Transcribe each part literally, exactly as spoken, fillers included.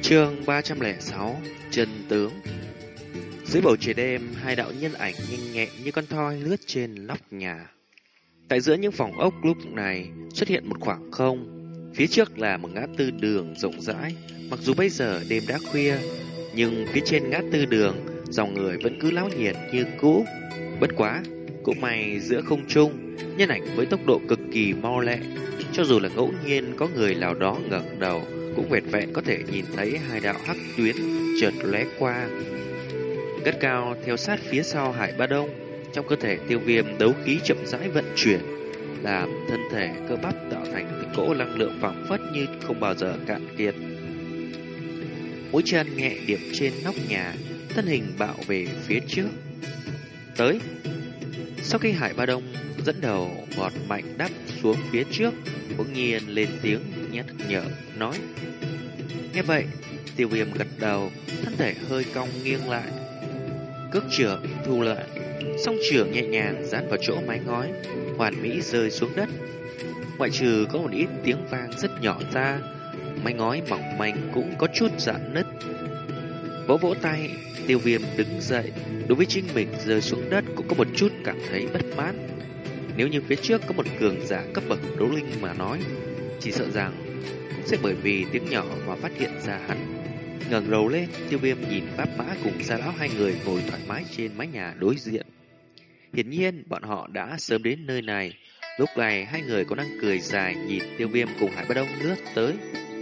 Chương ba trăm lẻ sáu Chân tướng. Dưới bầu trời đêm, hai đạo nhân ảnh nhanh nhẹn như con thoi lướt trên nóc nhà. Tại giữa những phòng ốc lúc này xuất hiện một khoảng không. Phía trước là một ngã tư đường rộng rãi. Mặc dù bây giờ đêm đã khuya, nhưng phía trên ngã tư đường dòng người vẫn cứ náo nhiệt như cũ. Bất quá, cũng may giữa không trung, nhân ảnh với tốc độ cực kỳ mau lẹ. Cho dù là ngẫu nhiên có người nào đó ngẩng đầu, cũng vẹn vẹn có thể nhìn thấy hai đạo hắc tuyến chợt lóe qua. Cất cao theo sát phía sau Hải Ba Đông, trong cơ thể Tiêu Viêm đấu khí chậm rãi vận chuyển, làm thân thể cơ bắp tạo thành một cỗ năng lượng phảng phất như không bao giờ cạn kiệt. Mũi chân nhẹ điểm trên nóc nhà, thân hình bạo về phía trước. Tới. Sau khi Hải Ba Đông dẫn đầu vọt mạnh đáp xuống phía trước, bỗng nhiên lên tiếng nhắc nhở nói. Nghe vậy, Tiêu Viêm gật đầu, thân thể hơi cong nghiêng lại, cước trưởng thu lại, song trưởng nhẹ nhàng dán vào chỗ mái ngói, hoàn mỹ rơi xuống đất. Ngoại trừ có một ít tiếng vang rất nhỏ ra, mái ngói mỏng manh cũng có chút rạn nứt. Vỗ vỗ tay, Tiêu Viêm đứng dậy, đối với chính mình rơi xuống đất cũng có một chút cảm thấy bất mãn. Nếu như phía trước có một cường giả cấp bậc đấu linh mà nói, chỉ sợ rằng cũng sẽ bởi vì tiếng nhỏ mà phát hiện ra hắn. Ngẩng đầu lên, Tiêu Viêm nhìn Pháp Mã cùng Gia Lão hai người ngồi thoải mái trên mái nhà đối diện. Hiển nhiên bọn họ đã sớm đến nơi này. Lúc này hai người có đang cười dài nhìn Tiêu Viêm cùng Hải Ba Đông lướt tới.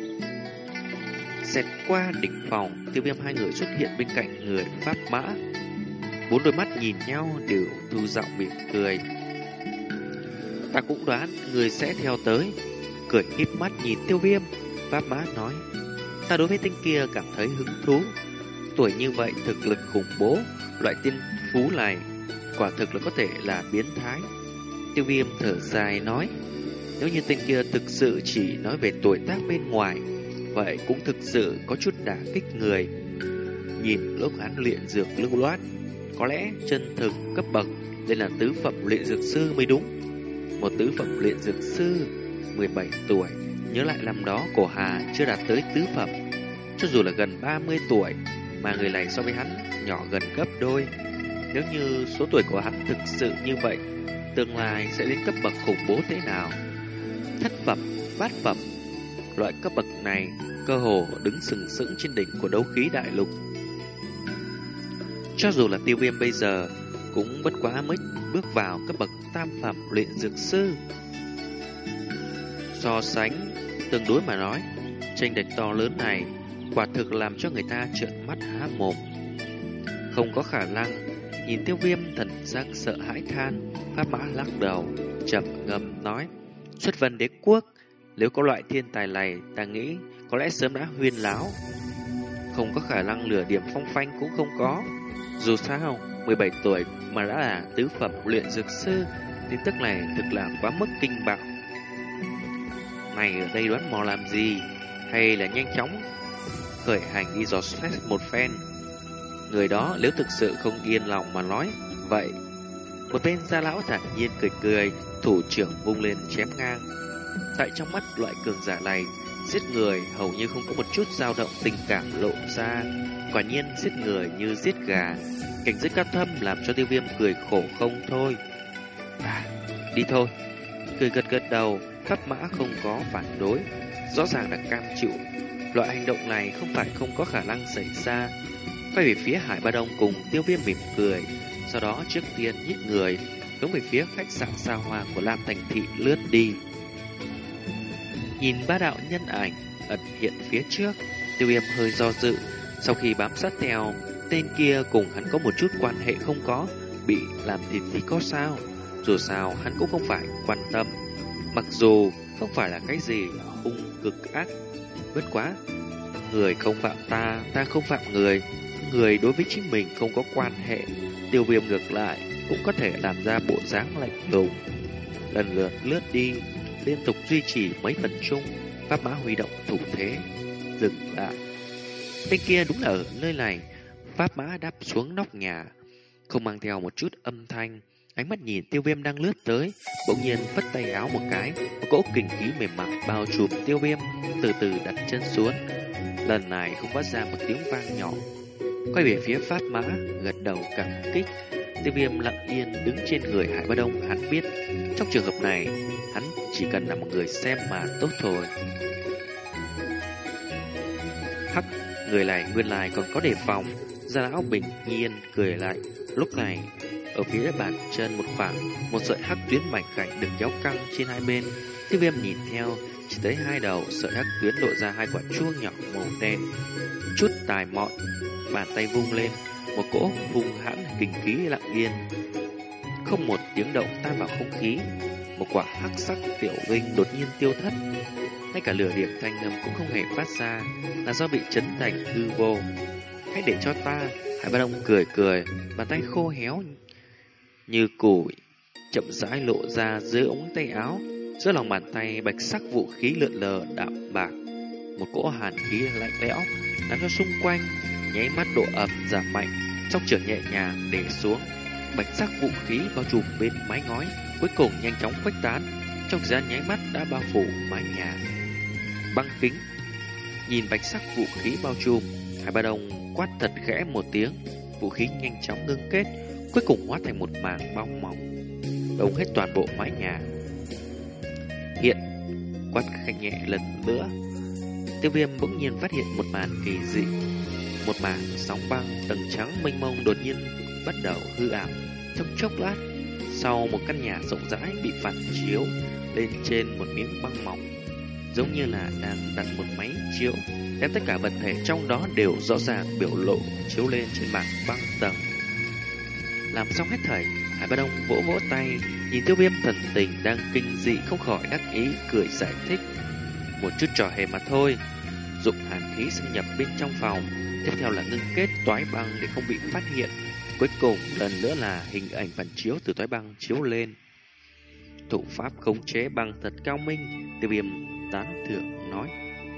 Xẹt qua đỉnh phòng, Tiêu Viêm hai người xuất hiện bên cạnh người Pháp Mã. Bốn đôi mắt nhìn nhau đều thu giọng mỉm cười. Ta cũng đoán người sẽ theo tới. Cười híp mắt nhìn Tiêu Viêm, Pháp Mã nói. Ta đối với tên kia cảm thấy hứng thú. Tuổi như vậy thực lực khủng bố, loại tiên phú này quả thực là có thể là biến thái. Tiêu Viêm thở dài nói. Nếu như tên kia thực sự chỉ nói về tuổi tác bên ngoài, vậy cũng thực sự có chút đả kích người. Nhìn lúc hắn luyện dược lưu loát, có lẽ chân thực cấp bậc đây là tứ phẩm luyện dược sư mới đúng. Một tứ phẩm luyện dược sư mười bảy tuổi, nhớ lại năm đó Cổ Hà chưa đạt tới tứ phẩm. Cho dù là gần ba mươi tuổi, mà người này so với hắn nhỏ gần gấp đôi. Nếu như số tuổi của hắn thực sự như vậy, tương lai sẽ đến cấp bậc khủng bố thế nào? Thất phẩm, bát phẩm, loại cấp bậc này cơ hồ đứng sừng sững trên đỉnh của đấu khí đại lục. Cho dù là Tiêu Viêm bây giờ cũng bất quá mới bước vào cấp bậc tam phẩm luyện dược sư. So sánh tương đối mà nói, chênh lệch to lớn này quả thực làm cho người ta trợn mắt há mồm. Không có khả năng. Nhìn Tiêu Viêm thần sắc sợ hãi than, Pháp Mã lắc đầu trầm ngâm nói. Xuất Vân Đế Quốc, nếu có loại thiên tài này, ta nghĩ có lẽ sớm đã huyên láo. Không có khả năng lửa điểm phong phanh cũng không có. Dù sao mười bảy tuổi mà đã là tứ phẩm luyện dược sư, tin tức này thực là quá mức kinh bạo. Mày ở đây đoán mò làm gì? Hay là nhanh chóng khởi hành đi dò xét một phen? Người đó nếu thực sự không yên lòng mà nói vậy. Một bên Gia Lão thản nhiên cười cười, thủ trưởng vung lên chém ngang. Tại trong mắt loại cường giả này, giết người hầu như không có một chút dao động tình cảm lộ ra. Quả nhiên giết người như giết gà. Cảnh giới cao thâm làm cho Tiêu Viêm cười khổ không thôi. À, đi thôi. Cười gật gật đầu, Pháp Mã không có phản đối, rõ ràng là cam chịu. Loại hành động này không phải không có khả năng xảy ra. Quay về phía Hải Ba Đông cùng Tiêu Viêm mỉm cười, sau đó trước tiên nhích người hướng về phía khách sạn xa hoa của Lam Thành Thị lướt đi. Nhìn ba đạo nhân ảnh ẩn hiện phía trước, Tiêu Viêm hơi do dự. Sau khi bám sát theo, tên kia cùng hắn có một chút quan hệ không có, bị làm thịt thì có sao? Dù sao hắn cũng không phải quan tâm. Mặc dù không phải là cái gì hung cực ác, bất quá người không phạm ta, ta không phạm người. Người đối với chính mình không có quan hệ, Tiêu Viêm ngược lại cũng có thể làm ra bộ dáng lạnh lùng. Lần lượt lướt đi, liên tục duy trì mấy phần chung, Pháp Mã huy động thủ thế dừng lại. Tên kia đúng là ở nơi này. Pháp Mã đáp xuống nóc nhà, không mang theo một chút âm thanh, ánh mắt nhìn Tiêu Viêm đang lướt tới, bỗng nhiên phất tay áo một cái, một cỗ kình khí mềm mại bao trùm Tiêu Viêm, từ từ đặt chân xuống. lần này không phát ra một tiếng vang nhỏ. Quay về phía Pháp Mã, gật đầu cảm kích. Tiêu Viêm lặng yên đứng trên người Hải Ba Đông. Hắn biết trong trường hợp này hắn chỉ cần là một người xem mà tốt thôi. Hắc, người này nguyên lai còn có đề phòng. Gia lão bình nhiên cười lại. Lúc này ở phía bàn chân một khoảng, một sợi hắc tuyến mảnh khảnh được kéo căng trên hai bên. Tiêu Viêm nhìn theo, chỉ thấy hai đầu sợi hắc tuyến lộ ra hai quả chuông nhỏ màu đen. Chút tài mọn, bàn tay vung lên, một cỗ hung hãn kinh khí lặng yên, không một tiếng động tan vào không khí. Một quả hắc sắc tiểu linh đột nhiên tiêu thất, ngay cả lửa điểm thanh âm cũng không hề phát ra, là do bị chấn thành hư vô. Hãy để cho ta. Hải Ba Đông cười cười, bàn tay khô héo như củi chậm rãi lộ ra dưới ống tay áo. Giữa lòng bàn tay bạch sắc vũ khí lượn lờ đạm bạc, một cỗ hàn khí lạnh lẽo làm cho xung quanh nháy mắt độ ẩm giảm mạnh. Song trưởng nhẹ nhàng để xuống, bạch sắc vũ khí bao trùm bên mái ngói, cuối cùng nhanh chóng khuếch tán, trong thời gian nháy mắt đã bao phủ mái nhà. Băng kính. Nhìn bạch sắc vũ khí bao trùm, Hải Ba Đông quát thật khẽ một tiếng, vũ khí nhanh chóng ngưng kết, cuối cùng hóa thành một màn bong mỏng đông hết toàn bộ mái nhà. Hiện, quát khẽ nhẹ lần nữa. Tiêu Viêm bỗng nhiên phát hiện một màn kỳ dị. Một màn sóng băng tầng trắng mênh mông đột nhiên bắt đầu hư ảo. Trong chốc lát, sau một căn nhà rộng rãi bị phản chiếu lên trên một miếng băng mỏng, giống như là đang đặt một máy chiếu, đem tất cả vật thể trong đó đều rõ ràng biểu lộ chiếu lên trên mảng băng tầng. Làm xong hết thảy, Hải Ba Đông vỗ vỗ tay, nhìn Tiêu Viêm thần tình đang kinh dị không khỏi đắc ý, cười giải thích: một chút trò hề mà thôi. Dụng hàn khí xâm nhập bên trong phòng, tiếp theo là ngưng kết toái băng để không bị phát hiện, cuối cùng lần nữa là hình ảnh phản chiếu từ toái băng chiếu lên. Thủ pháp khống chế băng thật cao minh. Tiêu Viêm tán thưởng nói: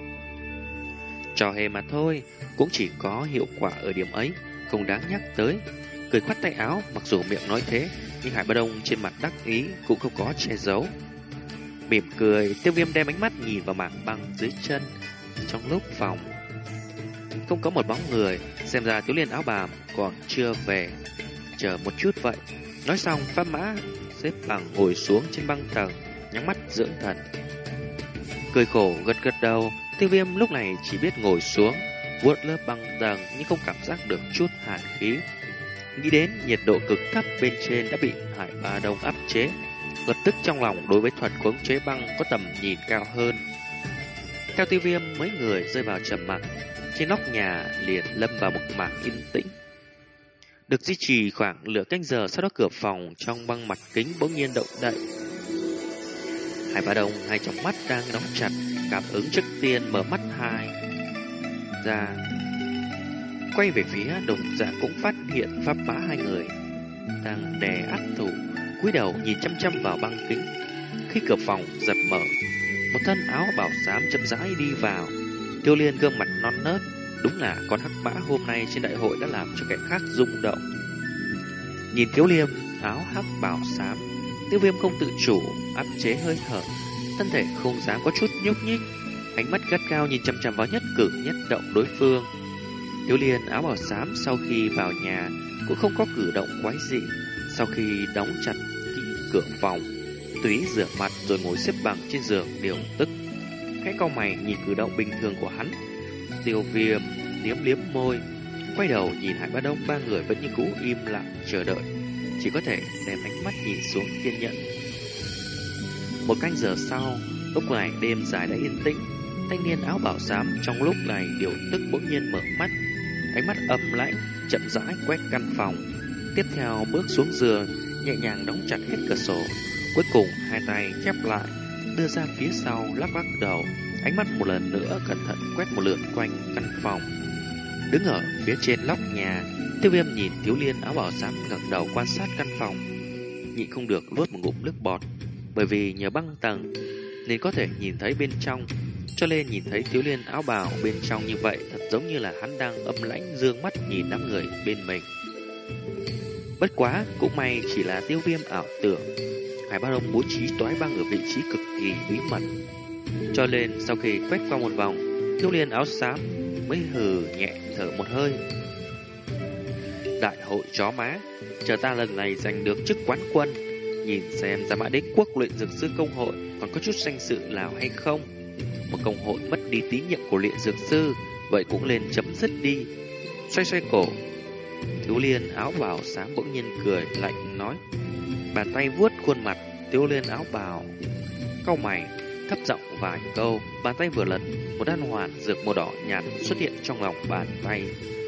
trò hề mà thôi, cũng chỉ có hiệu quả ở điểm ấy, không đáng nhắc tới. Cười khoát tay áo, mặc dù miệng nói thế, nhưng Hải Ba Đông trên mặt đắc ý cũng không có che giấu. Mỉm cười, Tiêu Viêm đem ánh mắt nhìn vào mảng băng dưới chân. Trong lúc phòng không có một bóng người, xem ra Thiếu Liên áo bàm còn chưa về. Chờ một chút vậy. Nói xong, Pháp Mã xếp bằng ngồi xuống trên băng tầng, nhắm mắt dưỡng thần. Cười khổ gật gật đầu, Tiêu Viêm lúc này chỉ biết ngồi xuống, vuốt lớp băng tầng nhưng không cảm giác được chút hàn khí. Nghĩ đến nhiệt độ cực thấp bên trên đã bị Hải Ba Đông áp chế, lập tức trong lòng đối với thuật khống chế băng có tầm nhìn cao hơn. Theo Tiêu Viêm, mấy người rơi vào trầm mặc, trên nóc nhà liền lâm vào một mảng yên tĩnh. Được duy trì khoảng nửa canh giờ, sau đó cửa phòng trong băng mặt kính bỗng nhiên động đậy. Hải Ba Đông hai tròng mắt đang đóng chặt, cảm ứng trước tiên mở mắt hai ra, quay về phía Đồng Dạ cũng phát hiện Pháp Mã hai người đang đè áp thủ, cúi đầu nhìn chăm chăm vào băng kính. Khi cửa phòng giật mở, một thân áo bảo xám chậm rãi đi vào. Tiêu Liên gương mặt non nớt, đúng là con hắc mã hôm nay trên đại hội đã làm cho kẻ khác rung động. Nhìn Tiêu Liêm áo hắc bảo xám, Tiêu Viêm không tự chủ áp chế hơi thở, thân thể không dám có chút nhúc nhích, ánh mắt gắt gao nhìn chăm chăm vào nhất cử nhất động đối phương. Tiêu Liên áo bảo xám sau khi vào nhà cũng không có cử động quái dị. Sau khi đóng chặt cửa phòng, tùy rửa mặt rồi ngồi xếp bằng trên giường điều tức. Khẽ cau mày nhìn cử động bình thường của hắn. Tiêu Viêm liếm liếm môi, quay đầu nhìn Hải Ba Đông ba người vẫn như cũ im lặng chờ đợi, chỉ có thể đem ánh mắt nhìn xuống kiên nhẫn. Một canh giờ sau, lúc này đêm dài đã yên tĩnh. Thanh niên áo bảo xám trong lúc này điều tức bỗng nhiên mở mắt, ánh mắt âm lãnh chậm rãi quét căn phòng, tiếp theo bước xuống giường, nhẹ nhàng đóng chặt hết cửa sổ, cuối cùng hai tay khép lại, đưa ra phía sau lắc lắc đầu, ánh mắt một lần nữa cẩn thận quét một lượt quanh căn phòng. Đứng ở phía trên nóc nhà, Tiêu Viêm nhìn Thiếu Liên áo bảo xám ngẩng đầu quan sát căn phòng, nhịn không được nuốt một ngụm nước bọt, bởi vì nhờ băng tầng nên có thể nhìn thấy bên trong, cho nên nhìn thấy Thiếu Liên áo bào bên trong như vậy thật giống như là hắn đang âm lãnh dương mắt nhìn đám người bên mình. Bất quá cũng may chỉ là Tiêu Viêm ảo tưởng. Hải Ba Đông bố trí toái băng ở vị trí cực kỳ bí mật, cho nên sau khi quét qua một vòng, Thiếu Liên áo xám mới hừ nhẹ thở một hơi. Đại hội chó má, chờ ta lần này giành được chức quán quân, nhìn xem Gia Mã Đế Quốc luyện dược sư công hội còn có chút danh dự nào hay không. Một công hội mất đi tín nhiệm của luyện dược sư, vậy cũng lên chấm dứt đi. Xoay xoay cổ, thiếu liên áo bào xám bỗng nhiên cười lạnh nói. Bàn tay vuốt khuôn mặt thiếu liên áo bào, cau mày thấp giọng vài câu. Bàn tay vừa lật, một đan hoàn dược màu đỏ nhạt xuất hiện trong lòng bàn tay.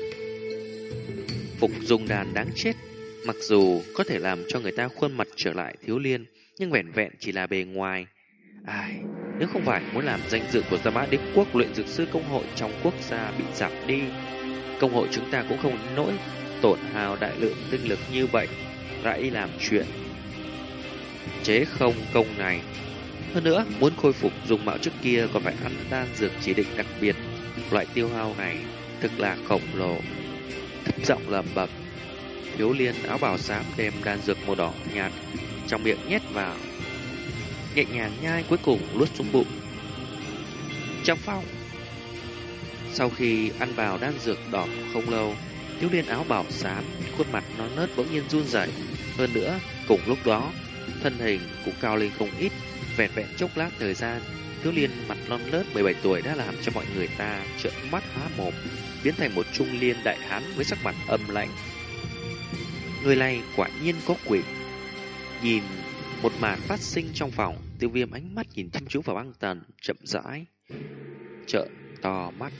Phục dùng đàn đáng chết, mặc dù có thể làm cho người ta khuôn mặt trở lại thiếu liên, nhưng vẻn vẹn chỉ là bề ngoài. Ai, nếu không phải muốn làm danh dự của Gia Mã Đế Quốc luyện dược sư công hội trong quốc gia bị giảm đi, công hội chúng ta cũng không nỗi tổn hao đại lượng tinh lực như vậy, lại đi làm chuyện chế không công này. Hơn nữa, muốn khôi phục dùng mạo trước kia còn phải ăn đan dược chỉ định đặc biệt, loại tiêu hao này thực là khổng lồ. Thấp giọng lẩm bẩm, thiếu liên áo bào xám đem đan dược màu đỏ nhạt trong miệng nhét vào, nhẹ nhàng nhai, cuối cùng luốt xuống bụng. Trong phòng, sau khi ăn vào đan dược đỏ không lâu, thiếu liên áo bào xám khuôn mặt non nớt bỗng nhiên run rẩy. Hơn nữa, cùng lúc đó thân hình cũng cao lên không ít. Vẹn vẹn chốc lát thời gian, thiếu liên mặt non nớt mười bảy tuổi đã làm cho mọi người ta trợn mắt há mồm, biến thành một trung niên đại hán với sắc mặt âm lãnh. Người này quả nhiên có quỷ. Nhìn một màn phát sinh trong phòng, Tiêu Viêm ánh mắt nhìn chăm chú vào Băng Tần, chậm rãi trợn to mắt.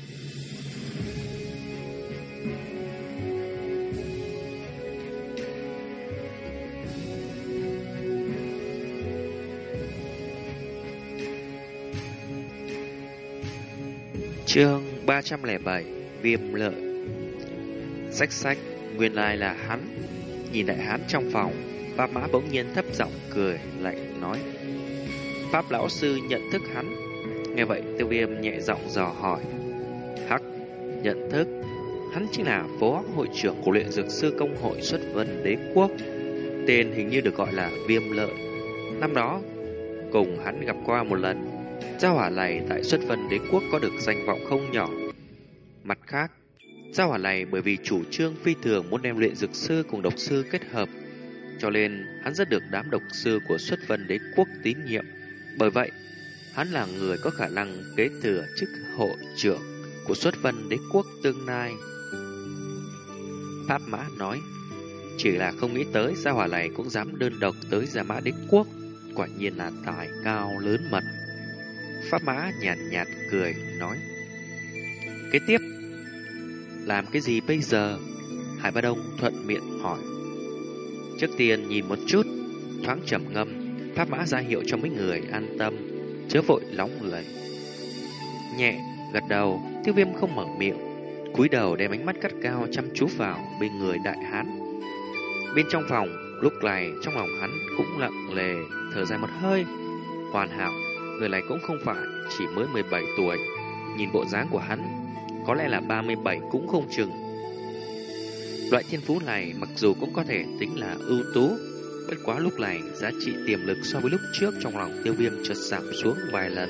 Chương ba trăm lẻ bảy, Viêm Lợi. Xách xách, nguyên lai là hắn. Nhìn đại hán trong phòng, Pháp Mã bỗng nhiên thấp giọng cười lạnh nói. Pháp lão sư nhận thức hắn. Nghe vậy Tiêu Viêm nhẹ giọng dò hỏi. Hắc, nhận thức. Hắn chính là phó hội trưởng của luyện dược sư công hội Xuất Vân Đế Quốc, tên hình như được gọi là Viêm Lợi. Năm đó cùng hắn gặp qua một lần. Gia hỏa này tại Xuất Vân Đế Quốc có được danh vọng không nhỏ. Mặt khác, gia hỏa này bởi vì chủ trương phi thường muốn đem luyện dược sư cùng độc sư kết hợp, cho nên hắn rất được đám độc sư của Xuất Vân Đế Quốc tín nhiệm. Bởi vậy, hắn là người có khả năng kế thừa chức hội trưởng của Xuất Vân Đế Quốc tương lai. Pháp Mã nói, chỉ là không nghĩ tới gia hỏa này cũng dám đơn độc tới Gia Mã Đế Quốc, quả nhiên là tài cao lớn mật. Pháp Mã nhàn nhạt, nhạt cười nói, kế tiếp làm cái gì bây giờ? Hải Ba Đông thuận miệng hỏi. Trước tiên nhìn một chút, thoáng trầm ngâm, Pháp Mã ra hiệu cho mấy người an tâm, chớ vội nóng người. Nhẹ gật đầu, Tiêu Viêm không mở miệng, cúi đầu đem ánh mắt cắt cao chăm chú vào bên người đại hán. Bên trong phòng, lúc này trong lòng hắn cũng lặng lề thở dài một hơi. Hoàn hảo, người này cũng không phải chỉ mới mười bảy tuổi, nhìn bộ dáng của hắn có lẽ là ba mươi bảy cũng không chừng. Loại thiên phú này mặc dù cũng có thể tính là ưu tú, bất quá lúc này giá trị tiềm lực so với lúc trước trong lòng Tiêu Viêm chợt giảm xuống vài lần.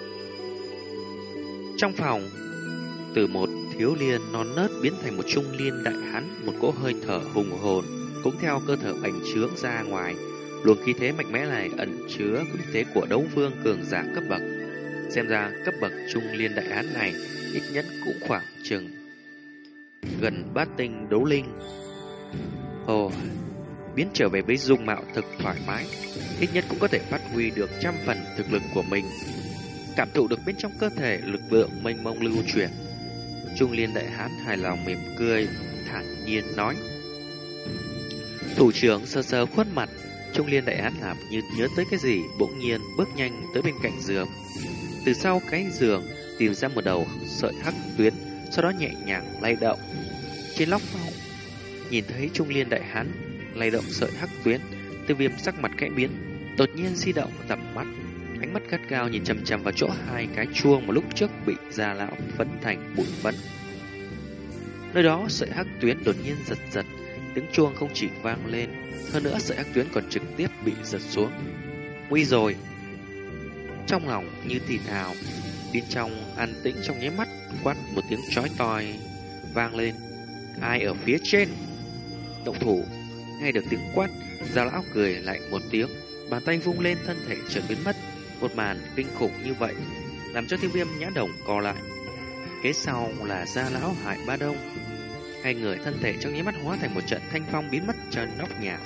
Trong phòng, từ một thiếu niên non nớt biến thành một trung niên đại hán, một cỗ hơi thở hùng hồn cũng theo cơ thể bành trướng ra ngoài. Luồng khí thế mạnh mẽ này ẩn chứa khí thế của đấu vương cường giả cấp bậc. Xem ra cấp bậc trung niên đại hán này ít nhất cũng khoảng chừng gần bát tinh đấu linh. Ồ, biến trở về với dung mạo thực thoải mái, ít nhất cũng có thể phát huy được trăm phần thực lực của mình. Cảm thụ được bên trong cơ thể lực lượng mênh mông lưu chuyển, trung niên đại hán hài lòng mỉm cười, thản nhiên nói. Thủ trưởng sờ sờ khuôn mặt, trung niên đại hán làm như nhớ tới cái gì, bỗng nhiên bước nhanh tới bên cạnh giường. Từ sau cái giường tìm ra một đầu sợi hắc tuyến, sau đó nhẹ nhàng lay động. Trên lóc phòng, nhìn thấy trung niên đại hán lay động sợi hắc tuyến, Tiêu Viêm sắc mặt khẽ biến, đột nhiên di động tầm mắt, ánh mắt gắt gao nhìn chằm chằm vào chỗ hai cái chuông mà lúc trước bị Gia lão phấn thành bụi phấn. Nơi đó sợi hắc tuyến đột nhiên giật giật, tiếng chuông không chỉ vang lên, hơn nữa sợi hắc tuyến còn trực tiếp bị giật xuống. Nguy rồi! Trong lòng như thì thào, bên trong an tĩnh trong nháy mắt, quát một tiếng chói tai vang lên. Ai ở phía trên? Động thủ. Nghe được tiếng quát, Gia lão cười lạnh một tiếng, bàn tay vung lên, thân thể chợt biến mất. Một màn kinh khủng như vậy làm cho Tiêu Viêm nhã đồng co lại. Kế sau là Gia lão Hải Ba Đông. Hai người thân thể trong nháy mắt hóa thành một trận thanh phong biến mất trên nóc nhà.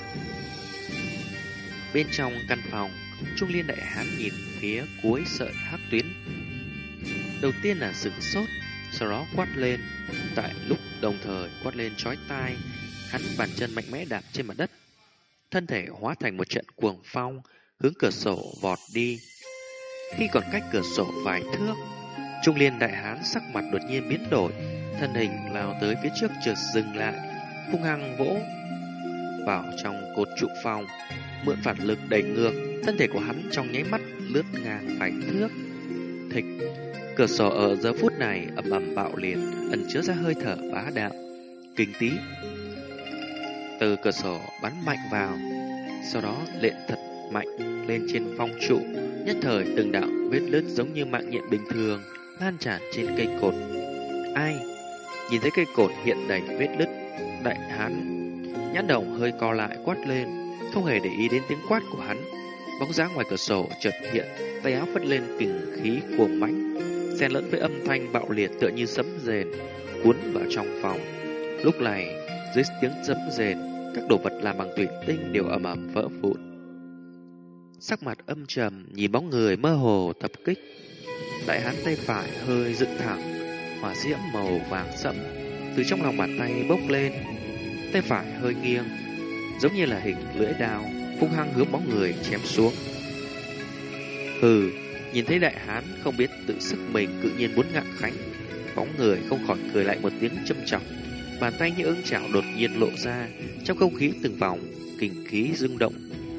Bên trong căn phòng, Trung Liên đại hán nhìn phía cuối sợi hắc tuyến. Đầu tiên là sửng sốt, sau đó quát lên. Tại lúc đồng thời quát lên chói tai, hắn bàn chân mạnh mẽ đạp trên mặt đất, thân thể hóa thành một trận cuồng phong, hướng cửa sổ vọt đi. Khi còn cách cửa sổ vài thước, Trung Liên đại hán sắc mặt đột nhiên biến đổi, thân hình lao tới phía trước chợt dừng lại, hung hăng vỗ vào trong cột trụ phòng, mượn phản lực đẩy ngược, thân thể của hắn trong nháy mắt lướt ngang vài thước. Thịch, cửa sổ ở giờ phút này ầm ầm bạo liệt, ẩn chứa ra hơi thở bá đạo, kinh tí. Từ cửa sổ bắn mạnh vào, sau đó lện thật mạnh lên trên phong trụ, nhất thời từng đạo vết lứt giống như mạng nhện bình thường lan tràn trên cây cột. Ai? Nhìn thấy cây cột hiện đầy vết lứt, đại hán nhãn đồng hơi co lại quát lên, không hề để ý đến tiếng quát của hắn. Bóng dáng ngoài cửa sổ chợt hiện, tay áo phất lên kình khí cuồng mãnh, xen lẫn với âm thanh bạo liệt tựa như sấm rền cuốn vào trong phòng. Lúc này, dưới tiếng sấm rền, các đồ vật làm bằng thủy tinh đều ầm ầm vỡ vụn. Sắc mặt âm trầm nhìn bóng người mơ hồ tập kích. Đại hán tay phải hơi dựng thẳng, hỏa diễm màu vàng sẫm từ trong lòng bàn tay bốc lên. Tay phải hơi nghiêng, giống như là hình lưỡi đao, hung hăng hướng bóng người chém xuống. Hừ, nhìn thấy đại hán không biết tự sức mình tự nhiên muốn ngạng khánh, bóng người không khỏi cười lại một tiếng châm chọc. Bàn tay như ưng chảo đột nhiên lộ ra, trong không khí từng vòng kình khí rung động,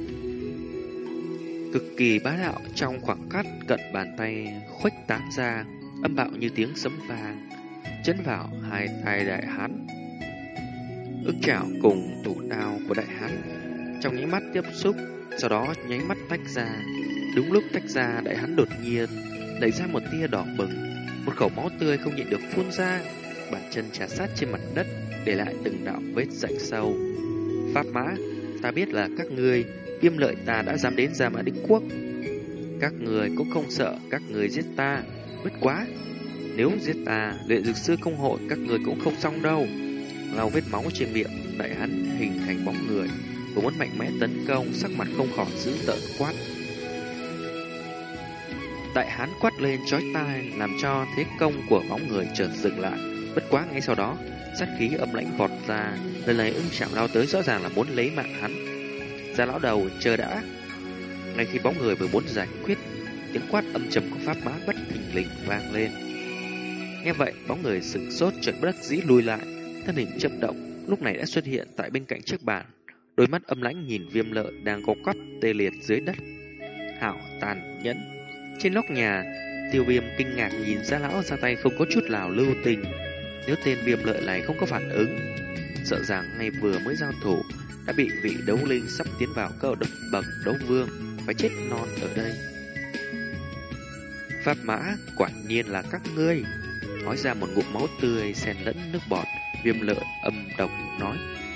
cực kỳ bá đạo. Trong khoảng cách cận bàn tay khuếch tán ra, âm bạo như tiếng sấm vang, chấn vào hai tay đại hán. Ưng chảo cùng thủ đao của đại hán trong nháy mắt tiếp xúc, sau đó nháy mắt tách ra. Đúng lúc tách ra, đại hán đột nhiên đẩy ra một tia đỏ bừng, một khẩu máu tươi không nhịn được phun ra, bàn chân trà sát trên mặt đất, để lại từng đạo vết rãnh sâu. Pháp Mã, ta biết là các ngươi, Viêm Lợi ta đã dám đến Gia Mã Đế Quốc. Các người cũng không sợ các người giết ta, bất quá nếu giết ta, Luyện Dược Sư Công hội các người cũng không xong đâu. Lau vết máu trên miệng, đại hán hình thành bóng người, vừa muốn mạnh mẽ tấn công, sắc mặt không khỏi dữ tợn quát. Đại hán quát lên chói tai, làm cho thế công của bóng người chợt dừng lại. Bất quá ngay sau đó, sát khí âm lãnh vọt ra, lần này ưng chảo lao tới rõ ràng là muốn lấy mạng hắn. Gia lão đầu, chờ đã. Ngay khi bóng người vừa muốn giải quyết, tiếng quát âm trầm của Pháp Mã bất thình lình vang lên. Nghe vậy, bóng người sửng sốt chợt bất đắc dĩ lùi lại, thân hình chậm động, lúc này đã xuất hiện tại bên cạnh chiếc bàn, đôi mắt âm lãnh nhìn Viêm Lợi đang co quắp tê liệt dưới đất. Hảo tàn nhẫn. Trên nóc nhà, Tiêu Viêm kinh ngạc nhìn Gia lão ra tay không có chút nào lưu tình. Nếu tên Viêm Lợi này không có phản ứng, sợ rằng ngay vừa mới giao thủ đã bị vị đấu linh sắp tiến vào cơ độc bậc đấu vương phải chết non ở đây. Pháp Mã, quả nhiên là các ngươi. Nói ra một ngụm máu tươi xen lẫn nước bọt, Viêm Lợi âm độc nói.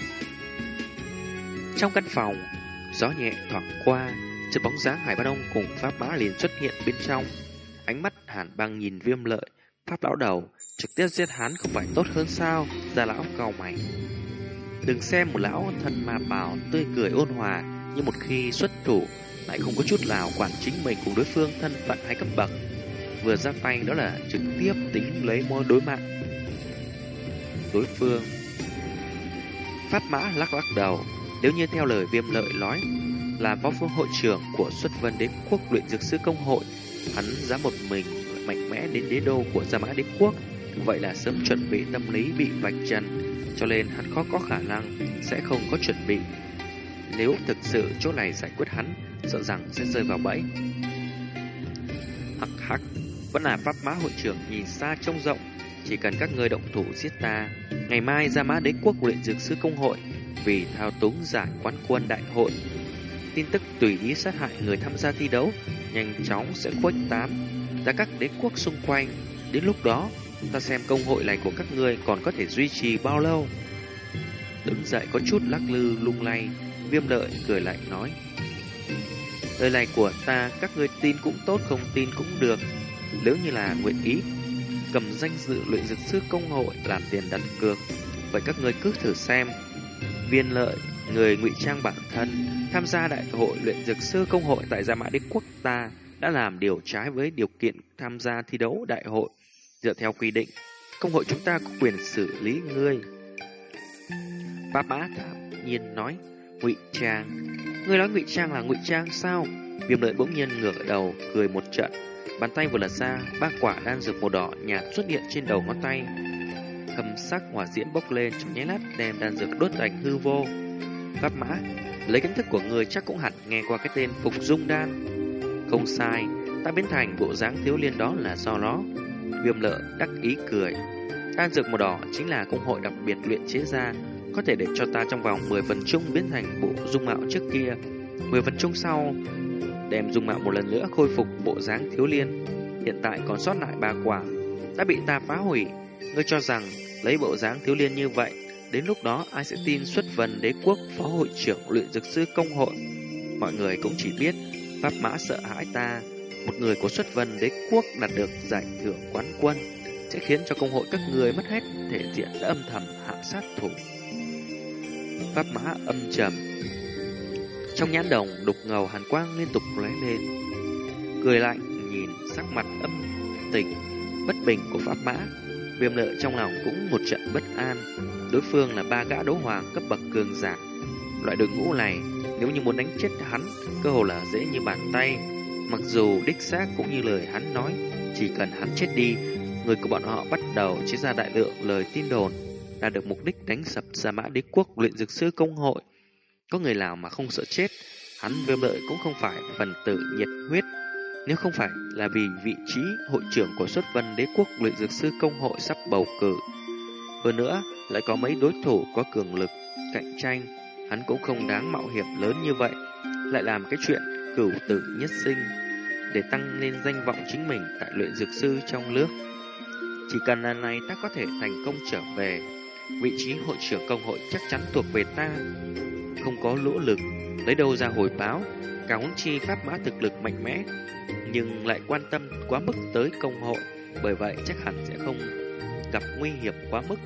Trong căn phòng, gió nhẹ thoảng qua, chợt bóng dáng Hải Ba Đông cùng Pháp Mã liền xuất hiện bên trong. Ánh mắt hàn băng nhìn Viêm Lợi, Pháp lão đầu, trực tiếp giết hắn không phải tốt hơn sao? Gia lão cau mày. Đừng xem một lão thân ma bào tươi cười ôn hòa, nhưng một khi xuất thủ lại không có chút nào quản chính mình cùng đối phương thân phận hay cấp bậc. Vừa ra tay đó là trực tiếp tính lấy mối đối mạng đối phương. Pháp Mã lắc lắc đầu. Nếu như theo lời Viêm Lợi nói, là phó phương hội trưởng của Xuất Vân Đế Quốc Luyện Dược Sư Công hội, hắn dám một mình mạnh mẽ đến đế đô của Gia Mã Đế Quốc, vậy là sớm chuẩn bị tâm lý bị vạch trần, cho nên hắn khó có khả năng sẽ không có chuẩn bị. Nếu thực sự chỗ này giải quyết hắn, sợ rằng sẽ rơi vào bẫy. Hắc hắc, vẫn là Pháp Mã hội trưởng nhìn xa trông rộng, chỉ cần các ngươi động thủ giết ta, ngày mai Gia Mã Đế Quốc Luyện Dược Sư Công hội vì thao túng giải quán quân đại hội, tin tức tùy ý sát hại người tham gia thi đấu nhanh chóng sẽ khuếch tán. ra các đế quốc xung quanh. Đến lúc đó, ta xem công hội này của các ngươi còn có thể duy trì bao lâu. Đứng dậy có chút lắc lư lung lay, Viêm Lợi cười lạnh nói: lời này của ta các ngươi tin cũng tốt, không tin cũng được. Nếu như là nguyện ý cầm danh dự luyện dược sư công hội làm tiền đặt cược, vậy các ngươi cứ thử xem. Viên Lợi, người ngụy trang bản thân tham gia đại hội luyện dược sư công hội tại Gia Mã Đế quốc ta, đã làm điều trái với điều kiện tham gia thi đấu đại hội. Dựa theo quy định, công hội chúng ta có quyền xử lý ngươi. Pháp Mã thản nhiên nói: ngụy trang? Ngươi nói ngụy trang là ngụy trang sao? Viêm Lợi bỗng nhiên ngửa đầu cười một trận, bàn tay vừa lật ra, ba quả đan dược màu đỏ nhạt xuất hiện trên đầu ngón tay. Thâm sắc hỏa diễm bốc lên trong nháy mắt, đem đan dược đốt thành hư vô. Pháp Mã, lấy kiến thức của người chắc cũng hẳn nghe qua cái tên Phục Dung đan. Không sai, ta biến thành bộ dáng thiếu liên đó là do nó. Viêm Lợi đắc ý cười. Đan dược màu đỏ chính là công hội đặc biệt luyện chế ra, có thể để cho ta trong vòng mười phần chung biến thành bộ dung mạo trước kia. mười phần chung sau, đem dung mạo một lần nữa khôi phục bộ dáng thiếu liên. Hiện tại còn sót lại ba quả, đã bị ta phá hủy. Ngươi cho rằng lấy bộ dáng thiếu liên như vậy, đến lúc đó ai sẽ tin xuất vân đế quốc phó hội trưởng luyện dược sư công hội? Mọi người cũng chỉ biết Pháp Mã sợ hãi ta, một người của xuất vân đế quốc đạt được giải thưởng quán quân, sẽ khiến cho công hội các người mất hết thể diện, đã âm thầm hạ sát thủ. Pháp Mã âm trầm, trong nhãn đồng đục ngầu hàn quang liên tục lóe lên, cười lạnh nhìn sắc mặt âm tình bất bình của Pháp Mã. Viêm Lợi trong lòng cũng một trận bất an. Đối phương là ba gã đấu hoàng cấp bậc cường giả, loại đội ngũ này nếu như muốn đánh chết hắn, cơ hồ là dễ như bàn tay. Mặc dù đích xác cũng như lời hắn nói, chỉ cần hắn chết đi, người của bọn họ bắt đầu chế ra đại lượng lời tin đồn, đạt được mục đích đánh sập Gia Mã Đế quốc luyện dược sư công hội. Có người nào mà không sợ chết? Hắn Viêm Lợi cũng không phải phần tử nhiệt huyết. Nếu không phải là vì vị trí hội trưởng của xuất vân đế quốc luyện dược sư công hội sắp bầu cử, hơn nữa lại có mấy đối thủ có cường lực cạnh tranh, hắn cũng không đáng mạo hiểm lớn như vậy, lại làm cái chuyện cửu tử nhất sinh để tăng lên danh vọng chính mình tại luyện dược sư trong nước. Chỉ cần lần này ta có thể thành công trở về, vị trí hội trưởng công hội chắc chắn thuộc về ta. Không có lỗ lực, lấy đâu ra hồi báo? Cả huống chi Pháp Mã thực lực mạnh mẽ, nhưng lại quan tâm quá mức tới công hội, bởi vậy chắc hẳn sẽ không gặp nguy hiểm quá mức.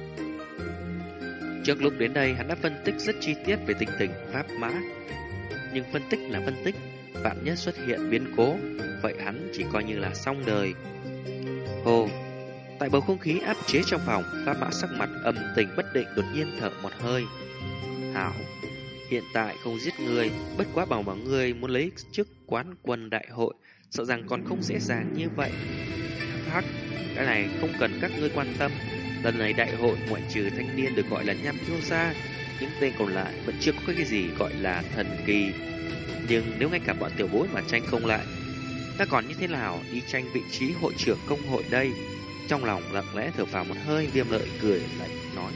Trước lúc đến đây, hắn đã phân tích rất chi tiết về tình tình Pháp Mã. Nhưng phân tích là phân tích, vạn nhất xuất hiện biến cố, vậy hắn chỉ coi như là xong đời. Hồ, tại bầu không khí áp chế trong phòng, Pháp Mã sắc mặt âm tình bất định, đột nhiên thở một hơi. Hảo, hiện tại không giết người, bất quá bảo bảo ngươi muốn lấy chức quán quân đại hội, sợ rằng còn không dễ dàng như vậy. Hắc, cái này không cần các ngươi quan tâm. Lần này đại hội ngoại trừ thanh niên được gọi là Nham Thiếu Gia, những tên còn lại vẫn chưa có cái gì gọi là thần kỳ. Nhưng nếu ngay cả bọn tiểu bối mà tranh không lại, ta còn như thế nào đi tranh vị trí hội trưởng công hội đây? Trong lòng lặng lẽ thở phào một hơi, Viêm Lợi cười lạnh nói: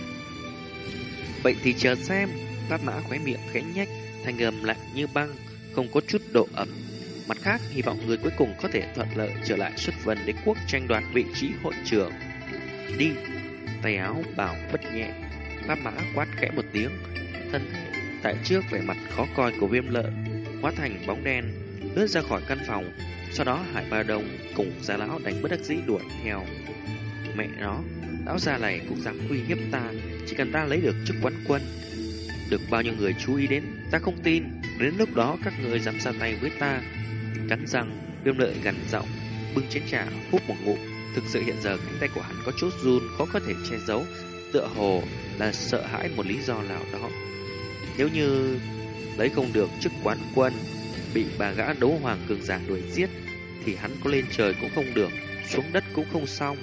vậy thì chờ xem. Pháp Mã khóe miệng khẽ nhếch, thanh âm lạnh như băng, không có chút độ ẩm. Mặt khác, hy vọng người cuối cùng có thể thuận lợi trở lại xuất vân đế quốc tranh đoạt vị trí hội trưởng. Đi. Tay áo bảo phất nhẹ, Pháp Mã quát khẽ một tiếng, thân thể tại trước vẻ mặt khó coi của Viêm Lợi hóa thành bóng đen lướt ra khỏi căn phòng. Sau đó Hải Ba Đông cùng Gia Lão đánh bất đắc dĩ đuổi theo. Mẹ nó, lão già này cũng dám uy hiếp ta, chỉ cần ta lấy được chức quán quân, được bao nhiêu người chú ý đến, ta không tin đến lúc đó các người dám ra tay với ta. Cắn răng, Viêm Lợi gằn giọng, bưng chén trà hút một ngụm. Thực sự hiện giờ cánh tay của hắn có chút run, khó có thể che giấu, tựa hồ là sợ hãi một lý do nào đó. Nếu như lấy không được chức quán quân, bị bà gã đấu hoàng cường giả đuổi giết, thì hắn có lên trời cũng không được, xuống đất cũng không xong.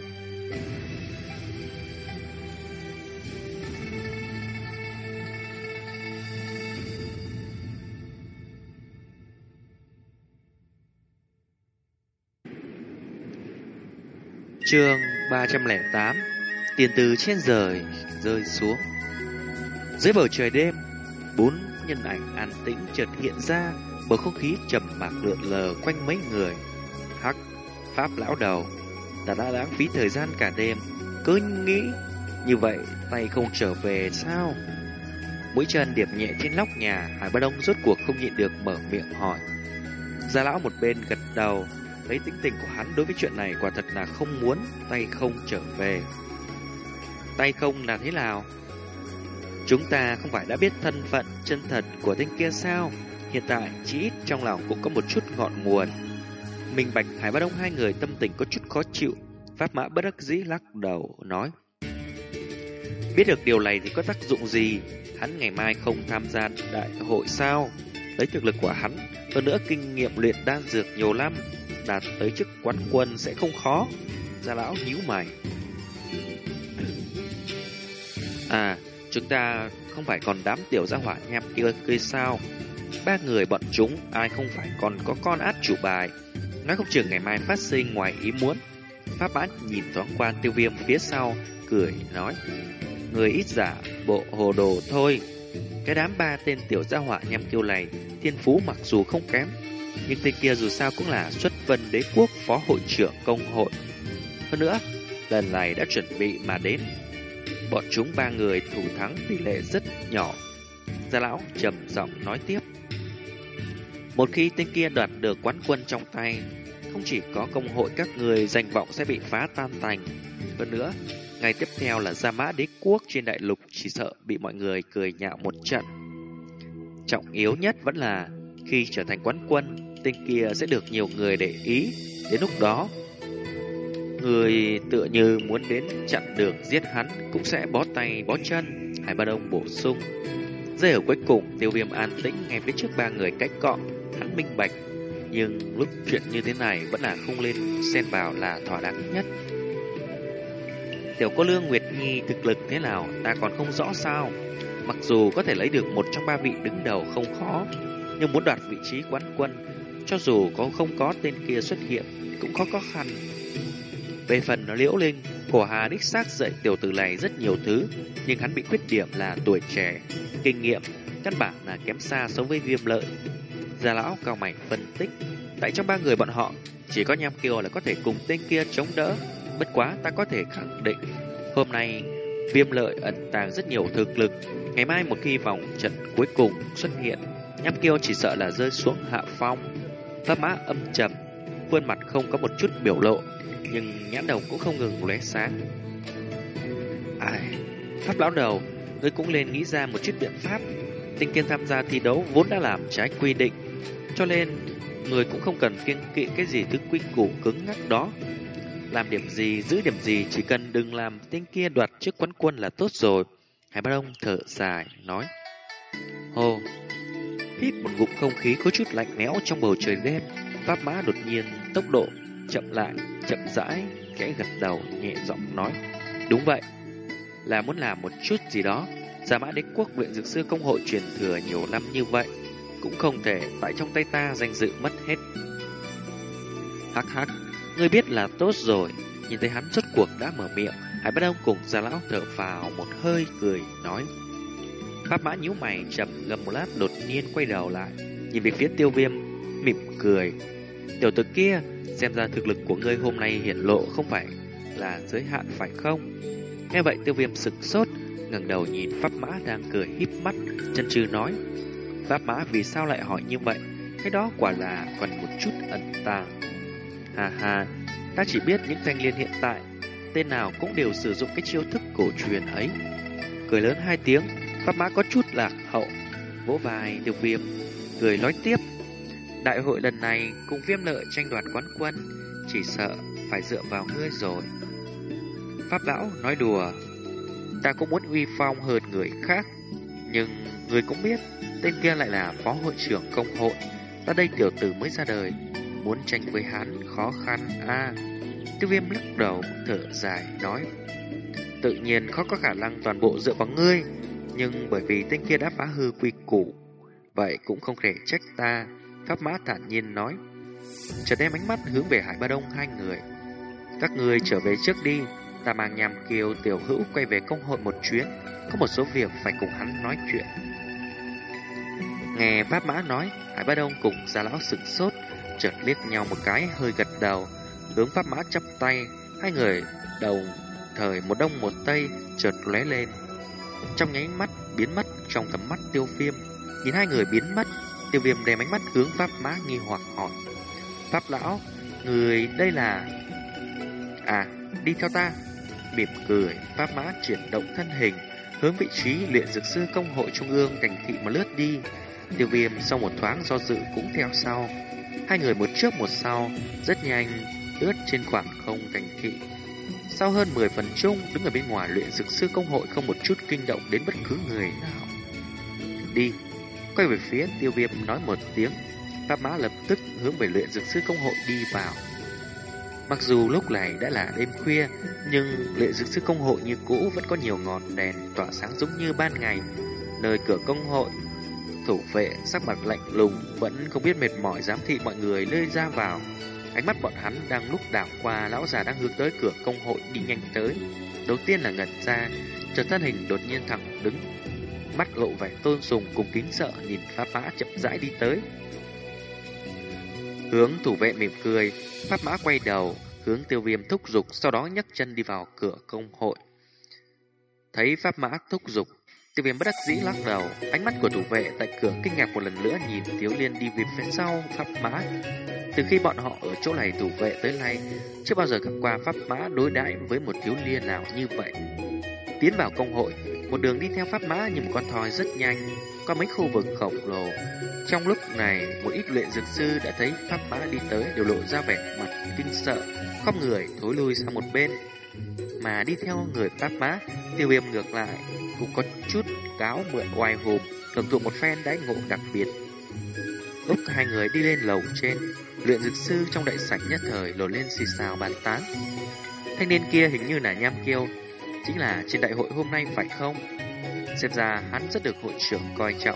Chương ba trăm lẻ tám. Tiền từ trên trời rơi xuống. Dưới bầu trời đêm, bốn nhân ảnh an tĩnh chợt hiện ra, bầu không khí trầm mặc lượn lờ quanh mấy người. Hắc, Pháp lão đầu, ta đã lãng phí thời gian cả đêm, cứ nghĩ như vậy tay không trở về sao? Mũi chân điểm nhẹ trên nóc nhà, Hải Ba Đông rốt cuộc không nhịn được mở miệng hỏi. Gia lão một bên gật đầu, lấy tính tình của hắn đối với chuyện này quả thật là không muốn tay không trở về. Tay không là thế nào? Chúng ta không phải đã biết thân phận chân thật của tên kia sao? Hiện tại chỉ ít trong lòng cũng có một chút ngọn nguồn. Minh Bạch, Hải Ba Đông hai người tâm tình có chút khó chịu. Pháp Mã bất đắc dĩ lắc đầu nói: biết được điều này thì có tác dụng gì? Hắn ngày mai không tham gia đại hội sao? Lấy thực lực của hắn, hơn nữa kinh nghiệm luyện đan dược nhiều năm, đạt tới chức quán quân sẽ không khó. Gia lão nhíu mày. À, chúng ta không phải còn đám tiểu gia hỏa nham kia kia sao? Ba người bọn chúng ai không phải còn có con át chủ bài, nói không chừng ngày mai phát sinh ngoài ý muốn. Pháp Mã nhìn thoáng qua Tiêu Viêm phía sau, cười nói: người ít giả bộ hồ đồ thôi. Cái đám ba tên tiểu gia hỏa nham kiêu này thiên phú mặc dù không kém, nhưng tên kia dù sao cũng là xuất vân đế quốc phó hội trưởng công hội. Hơn nữa, lần này đã chuẩn bị mà đến. Bọn chúng ba người thủ thắng tỷ lệ rất nhỏ. Gia lão trầm giọng nói tiếp: một khi tên kia đoạt được quán quân trong tay, không chỉ có công hội các người danh vọng sẽ bị phá tan tành. Hơn nữa, ngày tiếp theo là Gia Mã đế quốc trên đại lục chỉ sợ bị mọi người cười nhạo một trận. Trọng yếu nhất vẫn là khi trở thành quán quân, tên kia sẽ được nhiều người để ý. Đến lúc đó, người tựa như muốn đến chặn đường giết hắn cũng sẽ bó tay bó chân. Hải Ba Đông bổ sung. Giây ở cuối cùng, Tiêu Viêm an tĩnh ngay phía trước ba người cách cọ. Hắn minh bạch, nhưng lúc chuyện như thế này vẫn là không lên xen vào là thỏa đáng nhất. Tiểu cô lương Nguyệt Nhi thực lực thế nào ta còn không rõ sao? Mặc dù có thể lấy được một trong ba vị đứng đầu không khó, nhưng muốn đoạt vị trí quán quân, cho dù có không có tên kia xuất hiện cũng có khó khăn. Về phần nó Liễu Linh, Cổ Hà đích xác dạy tiểu tử này rất nhiều thứ, nhưng hắn bị khuyết điểm là tuổi trẻ, kinh nghiệm căn bản là kém xa so với Viêm Lợi. Gia lão cao mày phân tích, tại trong ba người bọn họ chỉ có Nham Kiều là có thể cùng tên kia chống đỡ. Bất quá ta có thể khẳng định, hôm nay Viêm Lợi ẩn tàng rất nhiều thực lực. Ngày mai một khi vòng trận cuối cùng xuất hiện, Nham Kiều chỉ sợ là rơi xuống hạ phong. Pháp Mã âm trầm, khuôn mặt không có một chút biểu lộ, nhưng nhãn đồng cũng không ngừng lóe sáng. Ai, Pháp lão đầu, ngươi cũng nên nghĩ ra một chút biện pháp. Tên kia tham gia thi đấu vốn đã làm trái quy định, cho nên người cũng không cần kiêng kỵ cái gì thứ quy củ cứng ngắc đó. Làm điểm gì, giữ điểm gì, chỉ cần đừng làm tên kia đoạt chức quán quân là tốt rồi. Hải Ba Đông thở dài, nói. Hồ, hít một ngụm không khí có chút lạnh lẽo trong bầu trời đêm. Pháp Mã đột nhiên tốc độ chậm lại, chậm rãi, khẽ gật đầu, nhẹ giọng nói. Đúng vậy, là muốn làm một chút gì đó. Gia Mã đế quốc luyện dược sư công hội truyền thừa nhiều năm như vậy, cũng không thể tại trong tay ta danh dự mất hết. Hắc hắc, ngươi biết là tốt rồi. Nhìn thấy hắn rốt cuộc đã mở miệng, Hải Ba Đông cùng Gia lão thở phào một hơi, cười nói. Pháp Mã nhíu mày chậm ngâm một lát, đột nhiên quay đầu lại, nhìn về phía Tiêu Viêm, mỉm cười. Tiểu tử kia, xem ra thực lực của ngươi hôm nay hiển lộ không phải là giới hạn phải không? Nghe vậy Tiêu Viêm sực sốt, ngẩng đầu nhìn Pháp Mã đang cười híp mắt, chần chừ nói. Pháp Mã vì sao lại hỏi như vậy? Cái đó quả là còn một chút ẩn tàng. Hà hà, ta chỉ biết những thanh liên hiện tại, tên nào cũng đều sử dụng cái chiêu thức cổ truyền ấy. Cười lớn hai tiếng, Pháp Mã có chút lạc hậu, vỗ vai Tiêu Viêm, cười nói tiếp. Đại hội lần này cùng Viêm Lợi tranh đoạt quán quân, chỉ sợ phải dựa vào ngươi rồi. Pháp lão nói đùa, ta cũng muốn uy phong hơn người khác, nhưng người cũng biết tên kia lại là phó hội trưởng công hội. Ta đây tiểu tử mới ra đời, muốn tranh với hắn khó khăn a. À, Tiêu Viêm lắc đầu thở dài nói. Tự nhiên khó có khả năng toàn bộ dựa vào ngươi, nhưng bởi vì tên kia đã phá hư quy củ, vậy cũng không thể trách ta. Pháp Mã thản nhiên nói, chợt đem ánh mắt hướng về Hải Ba Đông hai người. Các người trở về trước đi, ta mang Nham Kiều tiểu hữu quay về công hội một chuyến, có một số việc phải cùng hắn nói chuyện. Nghe Pháp Mã nói, Hải Ba Đông cùng Gia lão sửng sốt, chợt liếc nhau một cái, hơi gật đầu. hướng Pháp Mã chắp tay. Hai người đầu thời một đông một tây chợt lóe lên, trong nháy mắt biến mất trong tầm mắt Tiêu Viêm. Nhìn hai người biến mất, Tiêu Viêm đem ánh mắt hướng Pháp Mã nghi hoặc hỏi: Pháp lão, người đây là... À, đi theo ta. Mỉm cười, Pháp Mã chuyển động thân hình, hướng vị trí luyện dược sư công hội trung ương cảnh thị mà lướt đi. Tiêu Viêm sau một thoáng do dự cũng theo sau. Hai người một trước một sau, rất nhanh lướt trên khoảng không cảnh thị. Sau hơn mười phần chung, đứng ở bên ngoài luyện dược sư công hội không một chút kinh động đến bất cứ người nào. Đi. Quay về phía Tiêu Viêm nói một tiếng, Pháp Mã lập tức hướng về luyện dược sư công hội đi vào. Mặc dù lúc này đã là đêm khuya, nhưng luyện dược sư công hội như cũ vẫn có nhiều ngọn đèn tỏa sáng giống như ban ngày. Nơi cửa công hội, thủ vệ sắc mặt lạnh lùng vẫn không biết mệt mỏi giám thị mọi người nơi ra vào. Ánh mắt bọn hắn đang lúc đảo qua lão già đang hướng tới cửa công hội đi nhanh tới. Đầu tiên là ngẩn ra, chợt thân hình đột nhiên thẳng đứng, mắt lộ vẻ tôn sùng cùng kính sợ nhìn Pháp Mã chậm rãi đi tới. Hướng thủ vệ mỉm cười, Pháp Mã quay đầu, hướng Tiêu Viêm thúc giục, sau đó nhấc chân đi vào cửa công hội. Thấy Pháp Mã thúc giục, Tiêu Viêm bất đắc dĩ lắc đầu, ánh mắt của thủ vệ tại cửa kinh ngạc một lần nữa nhìn Thiếu Liên đi về phía sau Pháp Mã. Từ khi bọn họ ở chỗ này thủ vệ tới nay, chưa bao giờ gặp qua Pháp Mã đối đãi với một thiếu liên nào như vậy. Tiến vào công hội, một đường đi theo Pháp Mã như một con thoi rất nhanh, qua mấy khu vực khổng lồ. Trong lúc này, một ít luyện dược sư đã thấy Pháp Mã đi tới đều lộ ra vẻ mặt kinh sợ, khom người thối lui sang một bên. Mà đi theo người Pháp Mã, Tiêu Viêm ngược lại cũng có chút cáo mượn oai hùng, hưởng thụ một phen đãi ngộ đặc biệt. Lúc hai người đi lên lầu trên, luyện dược sư trong đại sảnh nhất thời nổi lên xì xào bàn tán. Thanh niên kia hình như là Nham Kiêu, chính là trên đại hội hôm nay phải không? Xem ra hắn rất được hội trưởng coi trọng.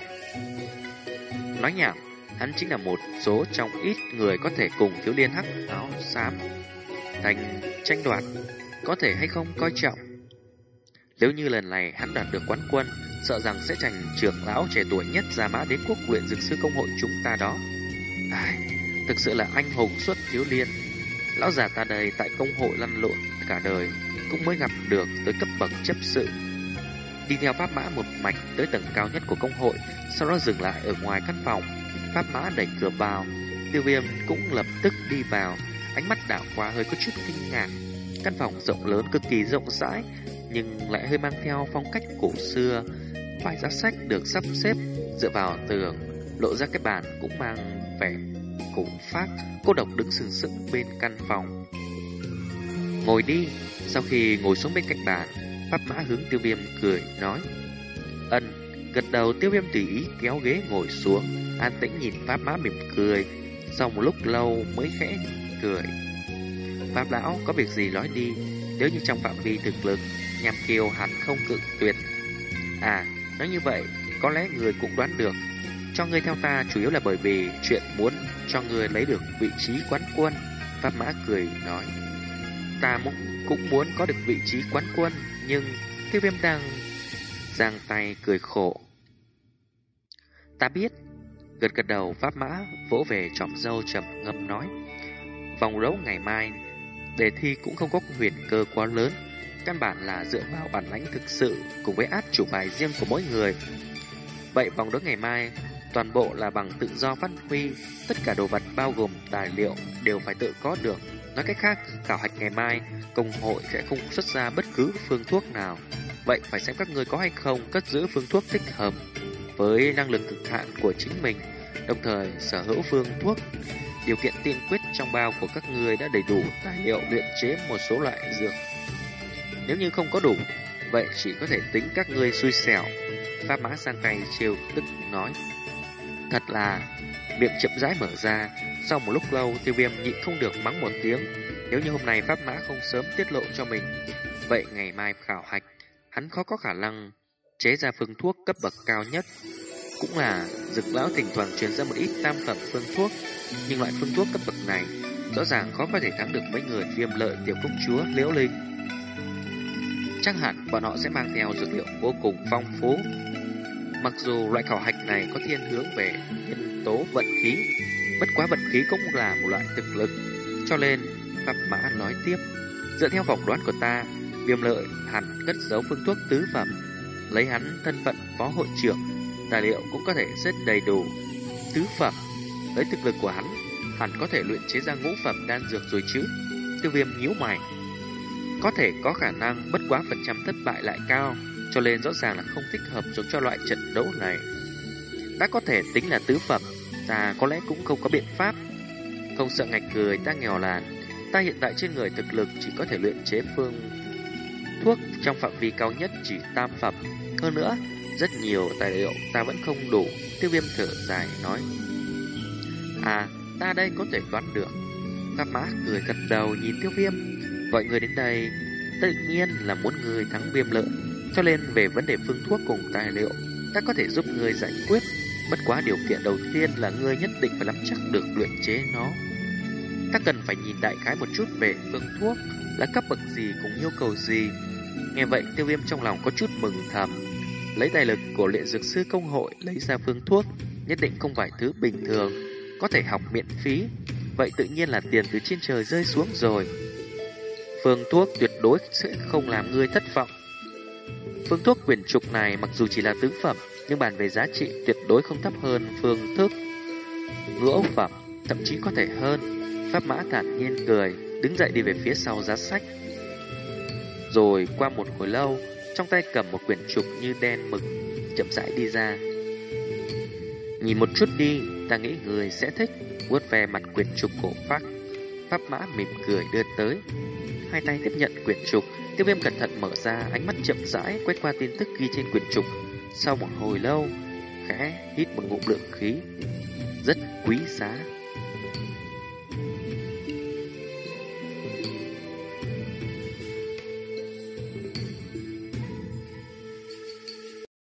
Nói nhảm, hắn chính là một số trong ít người có thể cùng thiếu liên hắc áo xám thành tranh đoạt, có thể hay không coi trọng. Nếu như lần này hắn đạt được quán quân, sợ rằng sẽ thành trưởng lão trẻ tuổi nhất Gia Mã Đế quốc luyện dược sư công hội chúng ta đó. Ai, thực sự là anh hùng xuất thiếu liên. Lão già ta đây tại công hội lăn lộn cả đời, cũng mới gặp được tới cấp bậc chấp sự. Đi theo Pháp Mã một mạch tới tầng cao nhất của công hội, sau đó dừng lại ở ngoài căn phòng. Pháp Mã đẩy cửa vào, Tiêu Viêm cũng lập tức đi vào, ánh mắt đảo qua hơi có chút kinh ngạc. Căn phòng rộng lớn cực kỳ rộng rãi, nhưng lại hơi mang theo phong cách cổ xưa. Vài giá sách được sắp xếp dựa vào tường, lộ ra cái bàn cũng mang vẻ cổ phác, cô độc đứng sừng sững bên căn phòng. Ngồi đi. Sau khi ngồi xuống bên cạnh bàn, Pháp Mã hướng Tiêu Viêm cười nói. Ân. Gật đầu, Tiêu Viêm tùy ý kéo ghế ngồi xuống, an tĩnh nhìn Pháp Mã mỉm cười. Sau một lúc lâu mới khẽ cười. Pháp lão có việc gì nói đi, nếu như trong phạm vi thực lực, Nham Kiêu hẳn không cự tuyệt. À, nói như vậy, có lẽ người cũng đoán được. Cho ngươi theo ta chủ yếu là bởi vì chuyện muốn cho ngươi lấy được vị trí quán quân. Pháp Mã cười nói. Ta muốn, cũng muốn có được vị trí quán quân, nhưng Tiêu Viêm đang giang tay cười khổ. Ta biết. Gật gật đầu, Pháp Mã vỗ về trọm râu trầm ngâm nói. Vòng đấu ngày mai, đề thi cũng không có huyền cơ quá lớn, căn bản là dựa vào bản lãnh thực sự cùng với át chủ bài riêng của mỗi người. Vậy vòng đấu ngày mai toàn bộ là bằng tự do phát huy, tất cả đồ vật bao gồm tài liệu đều phải tự có được. Nói cách khác, khảo hạch ngày mai, công hội sẽ không xuất ra bất cứ phương thuốc nào. Vậy phải xem các ngươi có hay không cất giữ phương thuốc thích hợp với năng lực cực hạn của chính mình, đồng thời sở hữu phương thuốc. Điều kiện tiên quyết trong bao của các ngươi đã đầy đủ tài liệu luyện chế một số loại dược. Nếu như không có đủ, vậy chỉ có thể tính các ngươi xui xẻo. Pháp Mã sang tay trêu tức nói. Thật là... Miệng chậm rãi mở ra. Sau một lúc lâu, Tiêu Viêm nhịn không được mắng một tiếng. Nếu như hôm nay Pháp Mã không sớm tiết lộ cho mình, vậy ngày mai khảo hạch hắn khó có khả năng chế ra phương thuốc cấp bậc cao nhất. Cũng là Dực lão thỉnh thoảng truyền ra một ít tam phẩm phương thuốc, nhưng loại phương thuốc cấp bậc này rõ ràng khó có thể thắng được mấy người Viêm Lợi tiểu công chúa Liễu Linh. Chắc hẳn bọn họ sẽ mang theo dược liệu vô cùng phong phú. Mặc dù loại khảo hạch này có thiên hướng về nhân tố vận khí, bất quá vận khí cũng là một loại thực lực, cho nên Pháp Mã nói tiếp. Dựa theo phỏng đoán của ta, Viêm Lợi hẳn cất giấu phương thuốc tứ phẩm. Lấy hắn thân phận phó hội trưởng, tài liệu cũng có thể rất đầy đủ. Tứ phẩm, lấy thực lực của hắn, hẳn có thể luyện chế ra ngũ phẩm đan dược rồi chứ? Tiêu Viêm nhíu mày. Có thể có khả năng, bất quá phần trăm thất bại lại cao, cho nên rõ ràng là không thích hợp dùng cho loại trận đấu này. Đã có thể tính là tứ phẩm, ta có lẽ cũng không có biện pháp. Không sợ ngạch cười ta nghèo làn, ta hiện tại trên người thực lực chỉ có thể luyện chế phương thuốc trong phạm vi cao nhất chỉ tam phẩm. Hơn nữa, rất nhiều tài liệu ta vẫn không đủ. Tiêu Viêm thở dài nói. À, ta đây có thể đoán được. Pháp Mã cười gật đầu nhìn Tiêu Viêm. Gọi người đến đây tự nhiên là muốn người thắng Viêm Lợi, cho nên về vấn đề phương thuốc cùng tài liệu, ta có thể giúp người giải quyết. Bất quá điều kiện đầu tiên là ngươi nhất định phải nắm chắc được luyện chế nó. Ta cần phải nhìn đại khái một chút về phương thuốc, là cấp bậc gì cùng yêu cầu gì. Nghe vậy Tiêu Viêm trong lòng có chút mừng thầm. Lấy tài lực của luyện dược sư công hội lấy ra phương thuốc, nhất định không phải thứ bình thường, có thể học miễn phí. Vậy tự nhiên là tiền từ trên trời rơi xuống rồi. Phương thuốc tuyệt đối sẽ không làm ngươi thất vọng. Phương thuốc quyển trục này mặc dù chỉ là tứ phẩm, nhưng bàn về giá trị tuyệt đối không thấp hơn phương thức ngũ phẩm, thậm chí có thể hơn. Pháp Mã thản nhiên cười, đứng dậy đi về phía sau giá sách. Rồi qua một hồi lâu, trong tay cầm một quyển trục như đen mực, chậm rãi đi ra. Nhìn một chút đi, ta nghĩ người sẽ thích. Vuốt về mặt quyển trục cổ phác, Pháp Mã mỉm cười đưa tới. Hai tay tiếp nhận quyển trục, Tiêu Viêm cẩn thận mở ra, ánh mắt chậm rãi quét qua tin tức ghi trên quyển trục. Sau một hồi lâu, khẽ hít một ngụm lượng khí. Rất quý giá.